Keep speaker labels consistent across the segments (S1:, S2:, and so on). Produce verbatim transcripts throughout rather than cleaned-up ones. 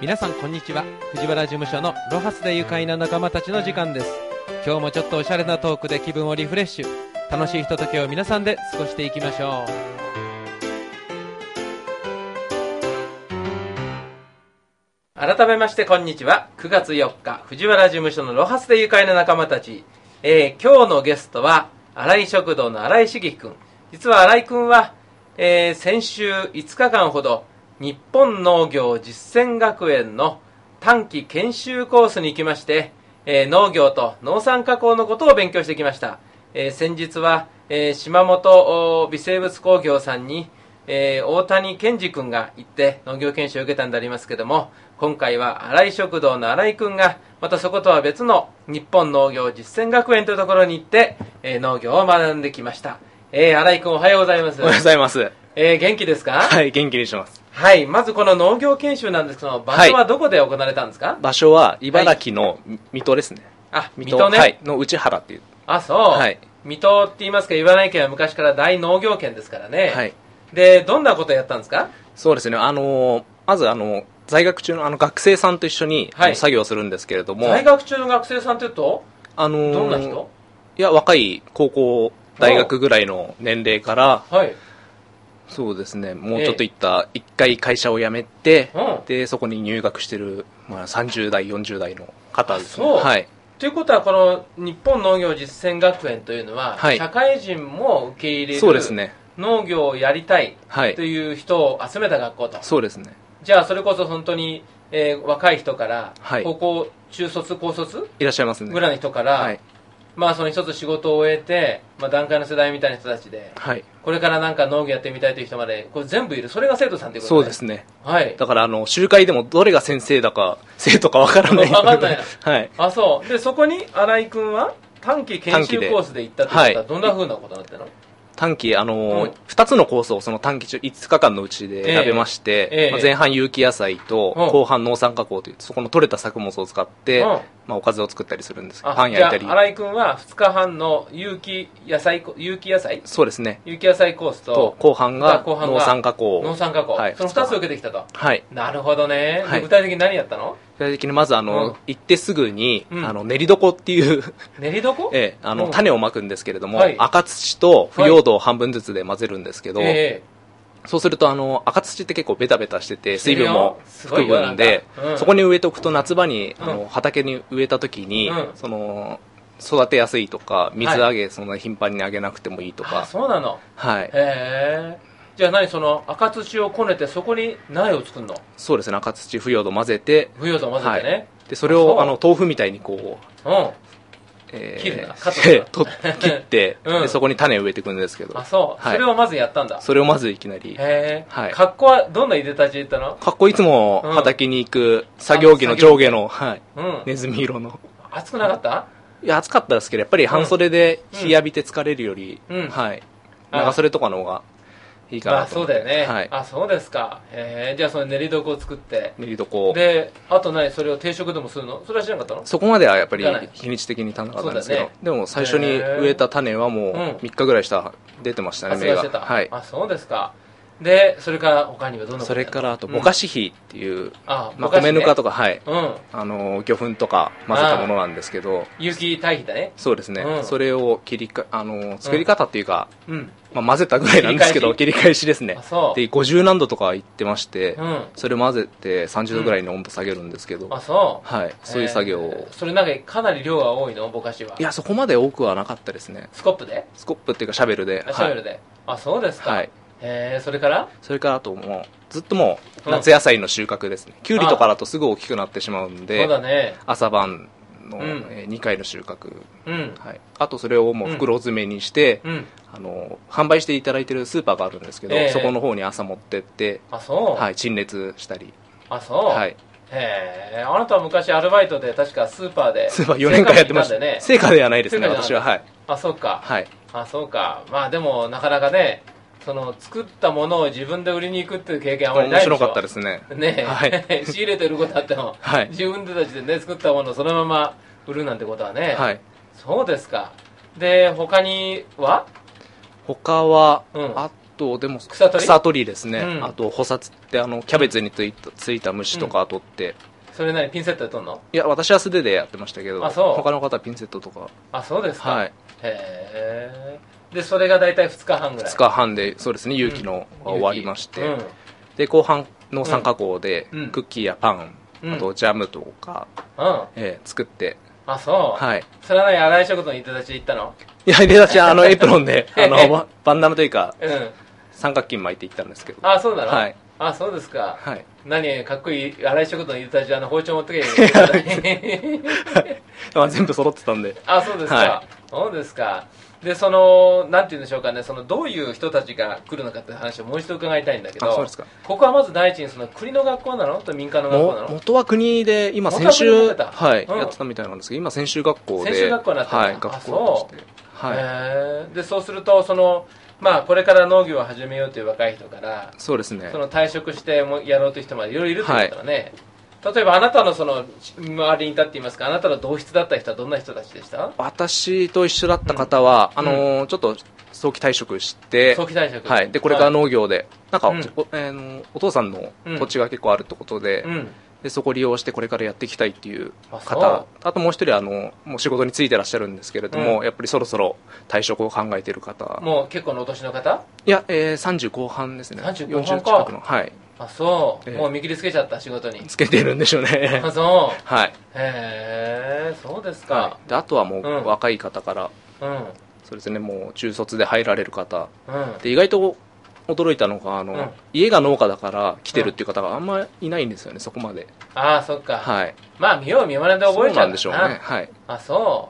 S1: 皆さんこんにちは。藤原事務所のロハスで愉快な仲間たちの時間です。今日もちょっとおしゃれなトークで気分をリフレッシュ、楽しいひとときを皆さんで過ごしていきましょう。改めましてこんにちは。くがつよっか、藤原事務所のロハスで愉快な仲間たち、えー、今日のゲストは新井食堂の新井茂樹くん。実は新井くんは、えー、先週いつかかんほど日本農業実践学園の短期研修コースに行きまして、えー、農業と農産加工のことを勉強してきました。えー、先日は、えー、島本微生物工業さんに、えー、大谷健二君が行って農業研修を受けたんでありますけども、今回は新井食堂の新井君がまたそことは別の日本農業実践学園というところに行って、えー、農業を学んできました。えー、新井君おはようございます。
S2: おはようございます。
S1: えー、元気ですか？
S2: はい、元気にしてます。
S1: はい、まずこの農業研修なんですけど、場所はどこで行われたんですか？はい、
S2: 場所は茨城の水戸ですね。
S1: はい、あ、水戸ね。はい、
S2: の内原っていう。
S1: あ、そう。はい。水戸って言いますか、茨城県は昔から大農業県ですからね。
S2: はい。
S1: で、どんなことをやったんですか？
S2: そうですね、あのー、まずあの、在学中のあの学生さんと一緒に、はい、作業するんですけれども。
S1: 在学中の学生さんというと、
S2: あのー、
S1: どんな人？
S2: いや、若い高校、大学ぐらいの年齢から、はい。そうですね、もうちょっといった一回会社を辞めて、うん、でそこに入学してる、まあ、さんじゅうだいよんじゅうだいの方ですね。
S1: そう、
S2: はい、
S1: ということはこの日本農業実践学園というのは、はい、社会人も受け入れる、
S2: そうですね、
S1: 農業をやりたいという人を集めた学校と。
S2: そうですね。
S1: じゃあそれこそ本当に、えー、若い人から、はい、高校中卒高卒
S2: いらっしゃいますね
S1: ぐらいの人から、はい、まあその一つ仕事を終えて、まあ、団塊の世代みたいな人たちで、はい、これからなんか農業やってみたいという人までこれ全部いる。それが生徒さんということで、ね、
S2: そうですね、
S1: はい、
S2: だからあの集会でもどれが先生だか生徒かわからない
S1: 分かんないな、
S2: はい、
S1: あ、そうで、そこに新井君は短期研修コースで行ったということはどんなふうなことになってるの？
S2: 短期、あのーうん、ふたつのコースをその短期中いつかかんのうちで選べまして、えーえーまあ、前半有機野菜と後半農産加工というそこの取れた作物を使って、うんまあ、おかずを作ったりするんですけど、パン焼いたり。
S1: じゃあ新井君はふつかはんの有機野菜有機野菜
S2: そうですね、
S1: 有機野菜コース と,
S2: と後半が農産加工
S1: 農産加工、はい、そのふたつを受けてきたと。
S2: はい、
S1: なるほどね、はい、具体的に何やったの？
S2: 具体的にまずあの、うん、行ってすぐに、うん、あの練り床っていう
S1: 練り床、
S2: ええ、あの、うん、種をまくんですけれども、はい、赤土と腐葉土を半分ずつで混ぜるんですけど、はい、そうするとあの赤土って結構ベタベタしてて水分も含むんで、うん、そこに植えておくと夏場にあの畑に植えた時に、うん、その育てやすいとか水あげ、はい、そんな頻繁にあげなくてもいいとか。
S1: あ、そうなの。
S2: はい。
S1: へえ。じゃあ何、その赤土をこねてそこに苗を作るの？そう
S2: ですね、赤土腐葉土混ぜて
S1: 腐葉土混ぜてね、はい、
S2: でそれをあの豆腐みたいにこう、うん
S1: えー、切るなカットする
S2: と切って、うん、でそこに種を植えていくんですけど。
S1: あ、そう、はい、それをまずやったんだ。
S2: それをまずいきなり。
S1: へえ、はい、格好はどんないでたちで行ったの？
S2: 格好いつも畑に行く作業着の上下の、はい、うん、ネズミ色の。
S1: 暑くなかった？
S2: いや暑かったですけど、やっぱり半袖で日浴びて疲れるより、うん、はい、長袖とかの方がいいかなと。
S1: まあそうだよね、
S2: はい、
S1: あ、そうですか。へえ、じゃあその練り床を作って
S2: 練り床
S1: で、あと何、それを定食でもするの？それは知らなかったの？
S2: そこまではやっぱり日にち的に足らなかったんですけど、ね、でも最初に植えた種はもうみっかぐらいしたら出てましたね、
S1: 芽が。はい、あ、そうですか。でそれから他にはどんなこと？
S2: それからあとぼかし肥っていう、うん、あ、まあ、米ぬかとか、はい、うん、あの魚粉とか混ぜたものなんですけど、
S1: 有機堆肥だね。
S2: そうですね、うん、それを切りかあの作り方っていうか、うん、まあ、混ぜたぐらいなんですけど切り返しですね。でごじゅうなんどとかいってまして、うん、それ混ぜてさんじゅうどぐらいに温度下げるんですけど、うん、あ、そう、はい、そういう作業を。
S1: それなんかかなり量が多いの？ぼかしは。
S2: いや、そこまで多くはなかったですね。
S1: スコップで？
S2: スコップっていうかシャベルで。
S1: シャベルで、はい、あ、そうですか。はい、へえ、それから
S2: それからあともうずっともう夏野菜の収穫ですね、うん、きゅうりとかだとすぐ大きくなってしまうんで、
S1: そうだね、
S2: 朝晩の、うん、にかいの収穫、うん、はい、あとそれをもう袋詰めにして、うん、あの販売していただいてるスーパーがあるんですけど、えー、そこの方に朝持ってって、
S1: あ、そう、
S2: はい、陳列したり。
S1: あ、そう、はい、へえ、あなたは昔アルバイトで確かスーパーで
S2: スーパーよねんかんやってました。ね、成果ではないですね、私は。はい、
S1: あ、そうか、
S2: はい、
S1: あ、そうか。まあでもなかなかね、その作ったものを自分で売りに行くっていう経験あまりないでしょ。
S2: 面白かったですね。
S1: ね、はい、仕入れてることあっても、はい、自分たちでね作ったものをそのまま売るなんてことはね、はい、そうですか。で他には
S2: 他は、うん、あとでも
S1: 草取り
S2: 草取りですね、
S1: うん、
S2: あと捕殺ってあのキャベツについた、ついた虫とか取って、うん、
S1: それ何ピンセットで取るの？
S2: いや私は素手でやってましたけど、
S1: あそう
S2: 他の方はピンセットとか。
S1: あそうですか、
S2: はい、
S1: へえ。でそれが大体ふつかはんぐらい。
S2: ふつかはんでそうですね、有機のは終わりまして、
S1: うん、
S2: で後半の参加校で、
S1: うん、
S2: クッキーやパン、うん、あとジャムとか、うんえー、作って。
S1: あそう、
S2: はい、
S1: それは何新井食堂にいただち行ったの？
S2: いやいただちはあのエプロンであのバンダナというか、うん、三角巾巻いて行ったんですけど。
S1: あそうなの、
S2: はい、
S1: あそうですか、
S2: はい、
S1: 何かっこいい新井食堂にいただちあの包丁持ってけ
S2: まあ全部揃ってたんで。
S1: あそうですか、
S2: はい、
S1: そうですか。でそのなんて言うんでしょうかね、そのどういう人たちが来るのかって話をもう一度伺いたいんだけど。
S2: あそうですか。
S1: ここはまず第一にその国の学校なのと民間の学校なの？
S2: 元は国で今専修、はい、うん、やってたみたいなんですけど、今専修学校で
S1: 専修学校になってる、
S2: はい、学校として。
S1: はい、へでそうするとそのまあこれから農業を始めようという若い人から、
S2: そうですね、
S1: その退職してもやろうという人までいろいろいるということだね、はい、例えばあなたのその周りにいたって言いますか、あなたの同室だった人はどんな人たちでした？
S2: 私と一緒だった方は、うん、あのー、ちょっと早期退職して
S1: 早期退職、
S2: はい、でこれから農業で、はい、なんか、うん、お, えー、お父さんの土地が結構あるってことで、うん、でそこを利用してこれからやっていきたいっていう方、 あ, あともう一人あのもう仕事に就いてらっしゃるんですけれども、うん、やっぱりそろそろ退職を考えている方。
S1: もう結構のお年の方？
S2: いや、えー、さんじゅう後半ですね。
S1: さんじゅう後半か、
S2: よんじゅう近くの、はい。
S1: あそう、
S2: えー、
S1: もう見切りつけちゃった仕事に
S2: つけてるんでしょうね。
S1: あそう、
S2: はい、
S1: へえそうですか、
S2: はい、であとはもう若い方から、うん、そうですね、もう中卒で入られる方、うん、で意外と驚いたのがあの、うん、家が農家だから来てるっていう方があんまりいないんですよね、そこまで。
S1: ああそっか、
S2: はい、
S1: まあ見よう見まねで覚えちゃう。
S2: そうなんでしょうね、はい、
S1: あそう、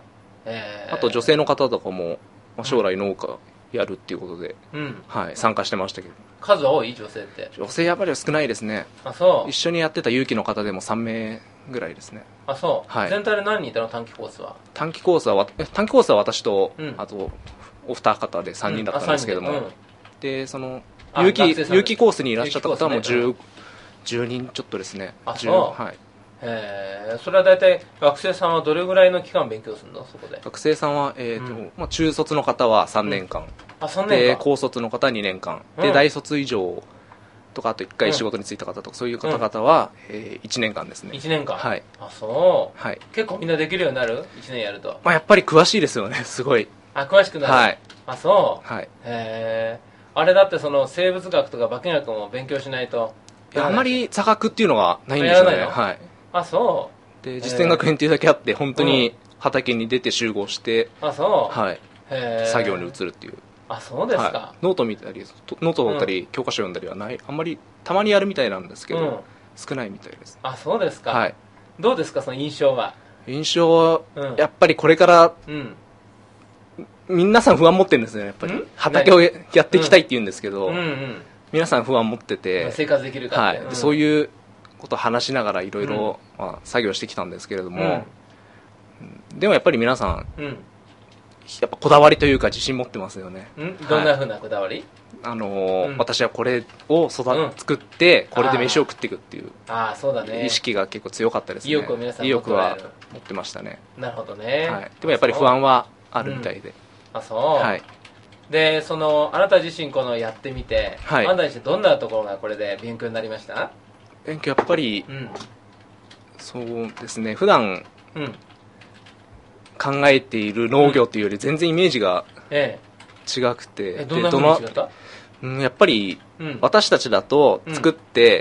S1: えー、
S2: あと女性の方とかも、まあ、将来農家やるっていうことで、うんはい、参加してましたけど。
S1: 数多い？女性って。
S2: 女性やっぱり少ないですね。
S1: あそう
S2: 一緒にやってた有機の方でもさんめいぐらいですね。
S1: あそう、
S2: はい、
S1: 全体で何人いたの？短期コースは。
S2: 短期コースは短期コースは私と、うん、あとお二方でさんにんだったんですけども、うん、でその有機有機コースにいらっしゃった方はもう 10, じゅうにんちょっとですね。
S1: あそう、はい、へえ。それは大体学生さんはどれぐらいの期間勉強するの？そこで
S2: 学生さんは、えーとうんまあ、中卒の方はさんねんかん、うん、
S1: あさんねんかん
S2: で高卒の方はにねんかん、うん、で大卒以上とかあといっかい仕事に就いた方とか、うん、そういう方々は、うんえー、いちねんかんですね。
S1: いちねんかん、
S2: はい、
S1: あそう、
S2: はい、
S1: 結構みんなできるようになる？いちねんやると、
S2: まあ、やっぱり詳しいですよね、すごい。
S1: あ詳しくなる、
S2: はい、
S1: あそう、
S2: はい、
S1: へえ。あれだってその生物学とか化学も勉強しないと。
S2: いやあんまり座学っていうのがないんですよね。はい、
S1: あそう
S2: で実践学園っていうだけあって本当に畑に出て集合して、
S1: うん、あそう、
S2: はい、作業に移るっていう。
S1: あそうですか、
S2: はい、ノート見たりノート取ったり、うん、教科書読んだりはないあんまりたまにやるみたいなんですけど、うん、少ないみたいです。
S1: あそうですか、
S2: はい、
S1: どうですかその印象は。
S2: 印象は、うん、やっぱりこれから、うん皆さん不安持ってるんですよね、やっぱり。畑をやっていきたいって言うんですけど、うんうんうん、皆さん不安持ってて、
S1: 生活できるかって、
S2: はい、でそういうことを話しながらいろいろ作業してきたんですけれども、うん、でもやっぱり皆さん、うん、やっぱこだわりというか自信持ってますよね。
S1: うん、どんなふうなこだわり？
S2: あのーうん、私はこれを育、うん、作ってこれで飯を食っていくっていう
S1: ああそうだね、
S2: 意識が結構強かったですね。
S1: 意欲を皆さん
S2: 意欲は持ってましたね。
S1: なるほどね、
S2: はい、でもやっぱり不安はあるみたいで。
S1: あそう、はい、でそのあなた自身このやってみて、はい、あなた自身どんなところがこれで勉強になりました？
S2: 勉強やっぱり、うん、そうですね普段、うん、考えている農業っていうより全然イメージが違くて、
S1: ええ、どんな風に違った？
S2: うん、やっぱり、うん、私たちだと作って、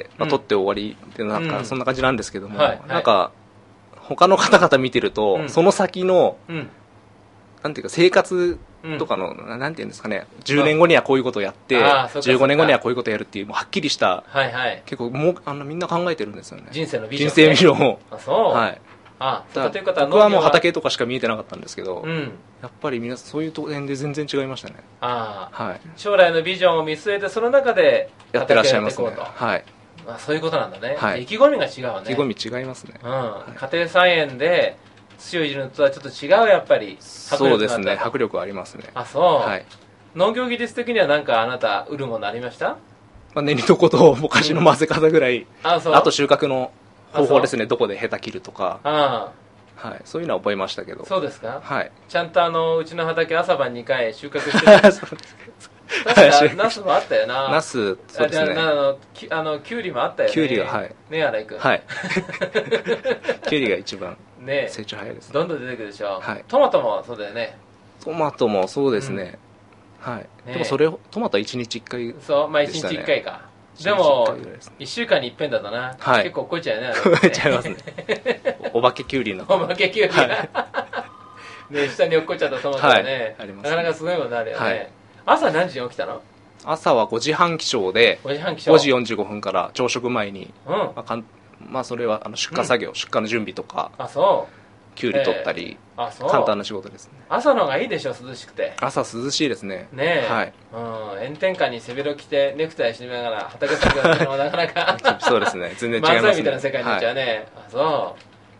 S2: うんまあ、取って終わりってなんか、うん、そんな感じなんですけども、はいはい、なんか他の方々見てると、うん、その先の、うんなんていうか生活とかの、うん、なんていうんですかねじゅうねんごにはこういうことをやってじゅうごねんごにはこういうことをやるっていうもうはっきりした、はいはい、結構もうあのみんな考えてるんですよね。
S1: 人生のビジョン、
S2: 人生ビジョンを。
S1: あそう、
S2: はい、
S1: あだという方は
S2: 僕はもう畑とかしか見えてなかったんですけど、
S1: うん、
S2: やっぱり皆さんそういう点で全然違いましたね。
S1: あ、
S2: はい、
S1: 将来のビジョンを見据えてその中で
S2: やってらっしゃいますね。はい、
S1: あそういうことなんだね、
S2: はい、
S1: 意気込みが違うね。
S2: 意気込み違いますね、
S1: うんはい、家庭菜園で土をいじるのとはちょっと違うやっぱり
S2: 迫力。そうですね迫力ありますね。
S1: あそう、はい、農業技術的には何かあなた売るものありました？
S2: まあ、練り床とぼかしの混ぜ方ぐらい、うん、あ, あと収穫の方法ですね。どこでヘタ切るとかあ、はい、そういうのは覚えましたけど。
S1: そうですか、
S2: はい、
S1: ちゃんとあのうちの畑朝晩にかい収穫してる確かナスもあったよな。
S2: ナス、そうですね。
S1: あの、きあのキュウリもあったよね。
S2: キュウリが、はい。
S1: ね、新井君。
S2: はい。キュウリが一番成長早いです、ね。
S1: どんどん出てくるでしょ。
S2: はい。
S1: トマトもそうだよね。
S2: トマトもそうですね。うん、はい、ね。でもそれ、トマトはいちにちいっかい、ね。
S1: そう、まあいちにちいっかいか。でも、いっしゅうかんにいっぺんだとな。はい、結構超えちゃうよね。
S2: 超えちゃいますね。お化けキュウリの。
S1: お化けキュウリが。ね、下に落っこっちゃったトマトがね、はい、なかなかすごいことあるよね。はい、朝何時に起きたの？
S2: 朝はごじはん起床で、
S1: ごじはん起床。
S2: ごじよんじゅうごふんから朝食前に、
S1: うん、ま
S2: あかんまあ、それはあの出荷作業、うん、出荷の準備とか、
S1: あ、そう。
S2: きゅうり取ったり、
S1: えー、あ、そう。
S2: 簡単な仕事ですね。
S1: 朝の方がいいでしょ、涼しくて。
S2: 朝涼しいですね。
S1: ねえ。
S2: はい。
S1: うん。炎天下に背広着て、ネクタイしながら畑作業するのもなかなか
S2: そうですね。全然違いますね。
S1: 漫才みたいな世界になっちゃうね。はい、あ、そう。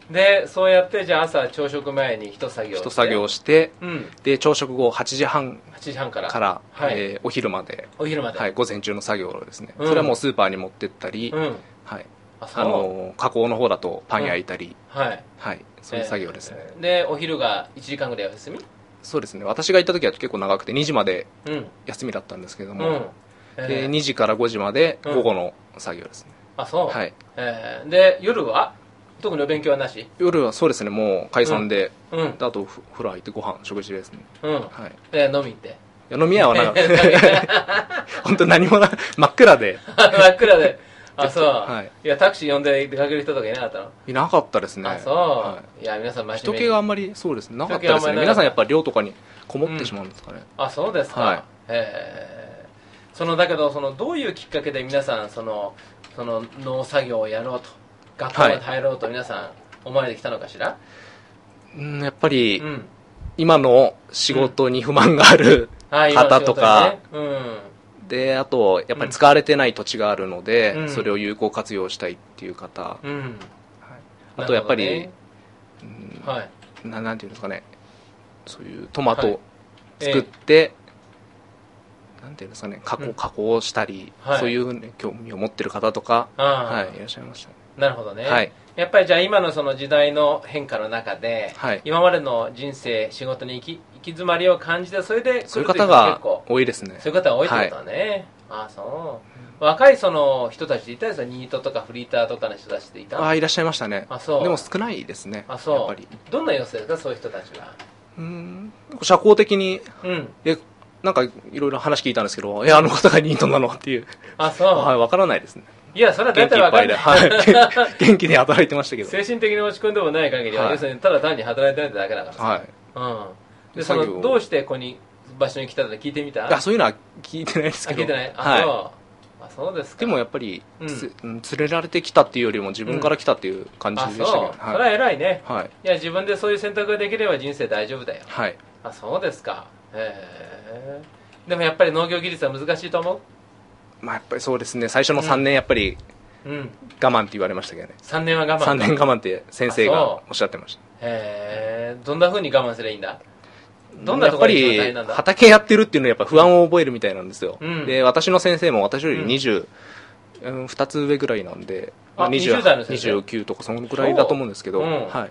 S1: で、そうやって、じゃあ朝朝食前に一作業して。
S2: 一作業して、
S1: うん、
S2: で、朝食後はちじはん。
S1: はちじはんから。
S2: から、
S1: はい、
S2: えー、お昼まで。
S1: お昼まで。
S2: はい。午前中の作業ですね。うん、それはもうスーパーに持ってったり、うん、はい。あ, あの加工の方だとパン焼いたり、
S1: うん、はい、
S2: はい、そういう作業ですね、
S1: えー、でお昼がいちじかんぐらいお休み？
S2: そうですね。私が行った時は結構長くてにじまで休みだったんですけども、うんえー、でにじからごじまで午後の作業ですね、
S1: うん、あ、そう、
S2: はい、
S1: えー、で夜は特にお勉強はなし？
S2: 夜はそうですね、もう解散で、
S1: うんうん、
S2: であと風呂入ってご飯食事ですね、
S1: うん、はい、で飲み行って、
S2: いや飲み屋はなかった本当何もな真っ暗で
S1: 真っ暗であ、そう、
S2: はい、
S1: いやタクシー呼んで出かける人とかいなかったの？
S2: いなかったですね。
S1: あ、そう、はい、いや皆さん真面目に
S2: 人気があんまりそうですね、なかったですね。皆さんやっぱり寮とかにこもってしまうんですかね、
S1: うん、あ、そうですか、はい、えー、そのだけどそのどういうきっかけで皆さんそのその農作業をやろうと学校に入ろうと皆さん思われてきたのかしら？
S2: うん、やっぱり、うん、今の仕事に不満がある方とか、
S1: うん、
S2: であとやっぱり使われてない土地があるので、うん、それを有効活用したいっていう方、
S1: うん、はい、
S2: あとやっぱり、
S1: ね、
S2: うん、はい、な, なんていうんですかね、そういうトマトを作って、はい、えー、なんていうんですかね、加工、うん、加工したり、はい、そういう、ね、興味を持ってる方とか、はい、いらっしゃいました、ね。
S1: なるほどね、
S2: はい、
S1: やっぱりじゃあ今のその時代の変化の中で、はい、今までの人生仕事に行き行き詰まりを感じてそれで
S2: そういう方が多いですね。
S1: そういう方が多いってことだね、はい、ああそう、若いその人たちいたですよ、ニートとかフリーターとかの人たちっていた？
S2: ああ、いらっしゃいましたね。
S1: あ、そう。
S2: でも少ないですね。
S1: あ、そう。
S2: やっぱり
S1: どんな様子ですか、そういう人たちは？
S2: うーん、社交的に、うん、えなんかいろいろ話聞いたんですけど、えあの方がニートなのっていう、
S1: あ、そう、
S2: はい、分からないですね。
S1: いや、それは大体分かんない。
S2: 元気いっぱいで、はい、元気に働いてましたけど、
S1: 精神的に落ち込んでもない限りは、はい、要するにただ単に働いてないだけだからさ、
S2: はい、
S1: うん、でそのどうしてここに場所に来たのか聞いてみた？
S2: あ、そういうのは聞いてないですけど。
S1: 聞いてない。あ、
S2: はい、
S1: そう。あ、そうですか。
S2: でもやっぱり、うん、連れられてきたっていうよりも自分から来たっていう感じでしたけど、うん、
S1: あ、そう、はい、それは偉いね、
S2: はい、
S1: いや自分でそういう選択ができれば人生大丈夫だよ、
S2: はい、
S1: あ、そうですか。へえ。でもやっぱり農業技術は難しいと思う？
S2: まあやっぱりそうですね、最初のさんねんやっぱり、うん、我慢って言われましたけどね。
S1: さんねんは我慢。
S2: さんねん我慢って先生がおっしゃってました。
S1: へえ。どんな風に我慢すればいいんだ？どんなところが一番大変なんだ？
S2: やっぱり畑やってるっていうのはやっぱ不安を覚えるみたいなんですよ、うん、で私の先生も私よりにじゅう、うん、ふたつ上ぐらいなんで、
S1: あ、にじゅう代の先生
S2: にじゅうきゅうとかそのぐらいだと思うんですけど、
S1: うん、
S2: はい、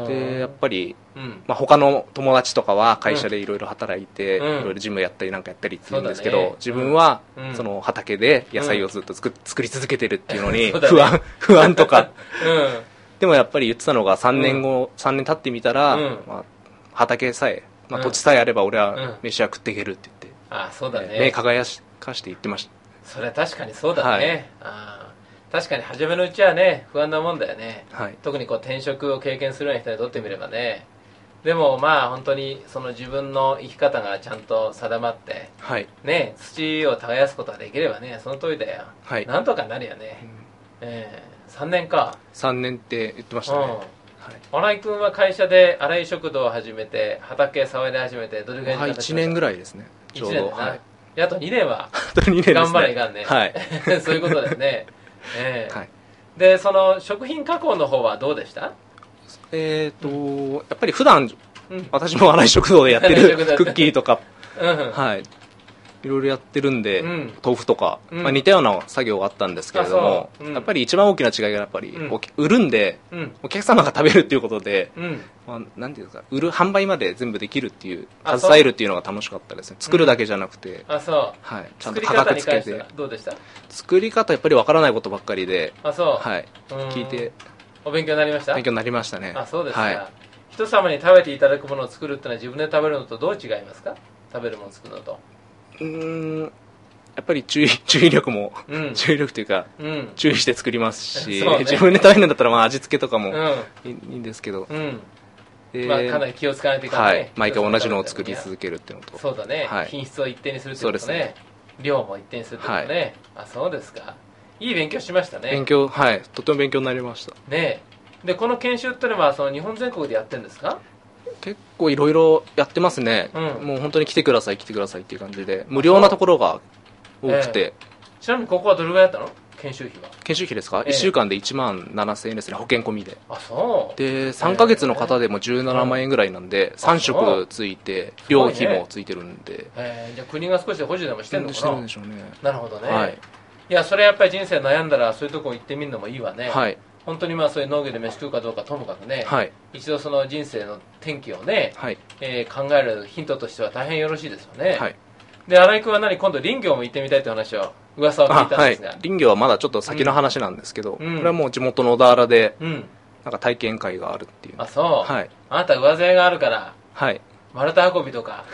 S2: でやっぱり、うんまあ、他の友達とかは会社でいろいろ働いて、いろいろ事務やったりなんかやったりって言うんですけど、ね、自分はその畑で野菜をずっと 作,、うん、作り続けてるっていうのに不安、ね、不安とか、うん、でもやっぱり言ってたのがさんねんご、うん、さんねん経ってみたら、うんまあ、畑さえ、まあ、土地さえあれば俺は飯は食っていけるって言って、
S1: うん、あ、そうだね、
S2: 目輝かして言ってました。
S1: それは確かにそうだね、はい、あ、確かに初めのうちはね不安なもんだよね、はい、特にこう転職を経験するような人にとってみればね。でもまあ本当にその自分の生き方がちゃんと定まって、はいね、土を耕すことができればね、その通りだよ、はい、なんとかなるよね、うんえー、さんねんか。
S2: さんねんって言ってましたね、うんはい、
S1: 新井君は会社で新井食堂を始めて畑触り始めてどれぐらいになりました？
S2: いちねんぐらいですね、ちょうど。はい、
S1: あとにねんは
S2: 頑
S1: 張れいかんね、
S2: はい、
S1: そういうことですね、えーはい、でその食品加工の方はどうでした？
S2: えーと、うん、やっぱり普段、うん、私も新井食堂でやってるクッキーとか、うんはい、 いろいろやってるんで、うん、豆腐とか、うん、まあ、似たような作業があったんですけれども、うん、やっぱり一番大きな違いがやっぱり、うん、売るんで、うん、お客様が食べるっていうことで、うんまあ、なんていうんですか、売る販売まで全部できるっていう携えるっていうのが楽しかったですね。作るだけじゃなくて、
S1: あそう
S2: はい、ちゃんと価格つけて
S1: どうでした？
S2: 作り方やっぱりわからないことばっかりで、
S1: あそう、
S2: はい、聞いて
S1: お勉強になりました？
S2: 勉強になりましたね。
S1: あそうですか、
S2: はい、
S1: 人様に食べていただくものを作るってのは自分で食べるのとどう違いますか？食べるものを作るのと。
S2: うーんやっぱり注意注意力も、うん、注意力というか、うん、注意して作りますし、ね、自分で食べるんだったらまあ味付けとかもいい、うん、いいんですけど、うん
S1: えーまあ、かなり気を使わないといけない、ね、はい、
S2: 毎回同じのを作り続けるっていうのと、
S1: そうだね、はい、品質を一定にするっていうことね、ね量も一定にするってことね、はい、あそうですか、いい勉強しましたね。
S2: 勉強、はい、とても勉強になりました
S1: ね。でこの研修ってのはその日本全国でやってるんですか？
S2: 結構いろいろやってますね、うん、もう本当に来てください来てくださいっていう感じで無料なところが多くて、
S1: えー、ちなみにここはどれぐらいだったの？研修費は。
S2: 研修費ですか、えー、いっしゅうかんでいちまんななせんえんですね、保険込みで。
S1: あそう
S2: でさんかげつの方でもじゅうななまんえんぐらいなんで、うん、さん食ついて寮費もついてるんで、ね
S1: えー、じゃあ国が少し補助でもしてるのかな？
S2: してるんでしょうね。
S1: なるほどね、
S2: はい、
S1: いやそれやっぱり人生悩んだらそういうとこ行ってみるのもいいわね。
S2: はい、
S1: 本当にまあそういう農業で飯食うかどうかともかくね、はい、一度その人生の転機をね、はい、えー、考えるヒントとしては大変よろしいですよね。はい、で新井君は何今度林業も行ってみたいという話を噂を聞いたんですが、
S2: はい、林業はまだちょっと先の話なんですけど、うん、これはもう地元の小田原で、うん、なんか体験会があるっていう。
S1: あそう、はい、あなた上背があるから、はい、丸太運びとか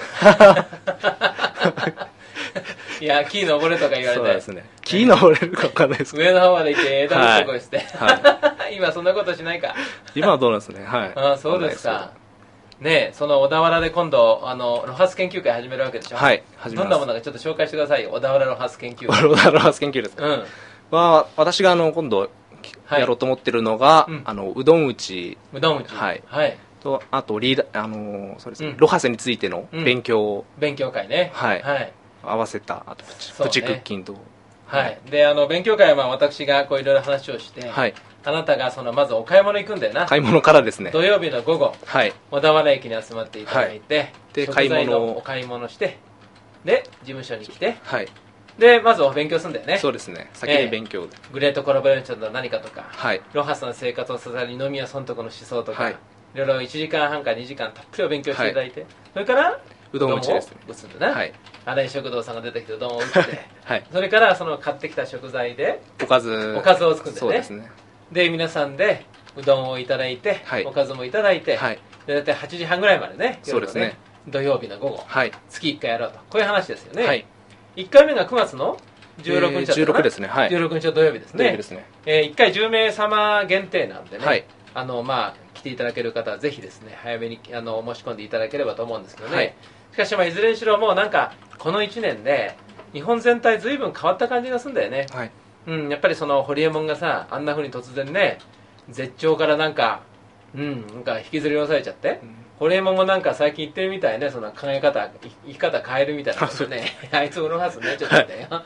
S1: いや木登れとか言われて、
S2: そうですね、木登れるか分かんないですけど
S1: 上の方まで行って枝のとこして、はい、今そんなことしないか。
S2: 今はどうなんですね、はい、
S1: あそうですかね。その小田原で今度あのロハス研究会始めるわけでしょ。
S2: はい、始めます。
S1: どんなものかちょっと紹介してくださいよ。小田原ロハス研究会。
S2: 小田原ロハス研究ですか、うん、まあ、私があの今度やろうと思ってるのが、はい、うん、あのうどん打ち、
S1: うどん打ち、
S2: はい、
S1: はい、
S2: とあとリーダー、あのそうですね、うん、ロハスについての勉強を、
S1: うん、勉強会ね、
S2: はい、
S1: はい、
S2: 合わせたあとプチ、プチクッキングと、
S1: はい、であの勉強会はまあ私がこういろいろ話をして、はい、あなたがそのまずお買い物行くんだよな。
S2: 買い物からですね。
S1: 土曜日の午後、はい、小田原駅に集まっていただいて、はい、
S2: で買い物を
S1: お買い物してで事務所に来て、はい、でまずお勉強するんだよね。
S2: そうですね、先に勉強で、
S1: えー、グレートコラボレーションとは何かとか、はい、ロハスの生活を支える二宮尊徳の思想とか、はい、いろいろいちじかんはんからにじかんたっぷりお勉強していただいて、はい、それから
S2: うどん打ちですね。
S1: 打つんだな、はい、新井食堂さんが出てきてうどんを打って、はい、それからその買ってきた食材で
S2: おかず
S1: おかずを作るんだよね。
S2: そうですね。
S1: で皆さんでうどんをいただいて、はい、おかずもいただいて、はい、でだいたいはちじはんぐらいまでね、
S2: そうですね、
S1: 土曜日の午後、はい、月いっかいやろうと、こういう話ですよね。はい、いっかいめがくがつのじゅうろくにちだったかな、
S2: えー、じゅうろくですね、はい、
S1: じゅうろくにちの土曜日ですね。
S2: 土曜日ですね、
S1: えー、いっかいじゅうめいさま限定なんでね、はい、あのまあ、来ていただける方はぜひですね早めにあの申し込んでいただければと思うんですけどね、はい、しかし、まあ、いずれにしろもうなんかこのいちねんで日本全体ずいぶん変わった感じがするんだよね、はい、うん、やっぱりそのホリエモンがさあんな風に突然ね絶頂からなんか、うん、なんか引きずり下ろされちゃって、うん、ホリエモンもなんか最近言ってるみたいね、その考え方生き方変えるみたいなことねあいつうろはすねちょっと待ってよ、はい、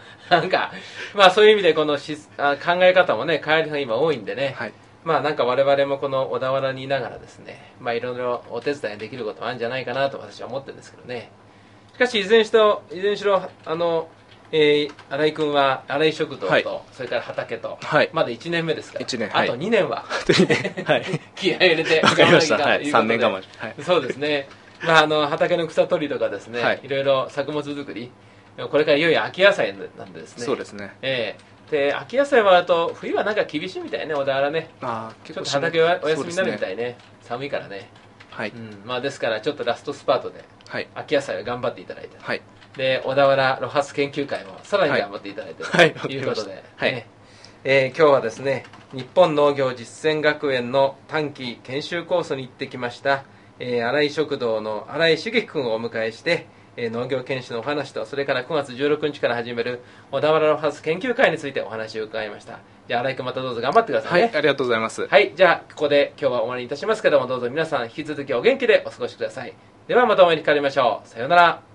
S1: なんかまあそういう意味でこのしあ考え方もね変える人が今多いんでね、はい、まあなんか我々もこの小田原にいながらですね、まあいろいろお手伝いできることもあるんじゃないかなと私は思ってるんですけどね。しかしいずれにしろいずれにしろあのえー、新井君は新井食堂と、はい、それから畑と、はい、まだいちねんめですから、いちねん、あとにねんは、はい、気合い入れて
S2: 分かりました、はい、さんねん我慢、
S1: はい、そうですね、まあ、あの畑の草取りとかですね、はい、いろいろ作物作り、これからいよいよ秋野菜なんでですね、
S2: そうですね、
S1: えー、で秋野菜はあと冬はなんか厳しいみたいね、小田原ね、あちょっと畑はお休みになるみたいね、ね寒いからね、はい、うん、まあ、ですからちょっとラストスパートで、はい、秋野菜を頑張っていただいて、はい、で小田原ロハス研究会もさらに頑張っていただいてと、はい、いうことで、はいねえー、今日はですね日本農業実践学園の短期研修コースに行ってきました、えー、新井食堂の新井茂樹君をお迎えして、えー、農業研修のお話とそれからくがつじゅうろくにちから始める小田原ロハス研究会についてお話を伺いました。じゃあ新井君またどうぞ頑張ってくださいね。
S2: はい、ありがとうございます。
S1: はい、じゃあここで今日は終わりにいたしますけども、どうぞ皆さん引き続きお元気でお過ごしください。ではまたお会いにかかりましょう。さようなら。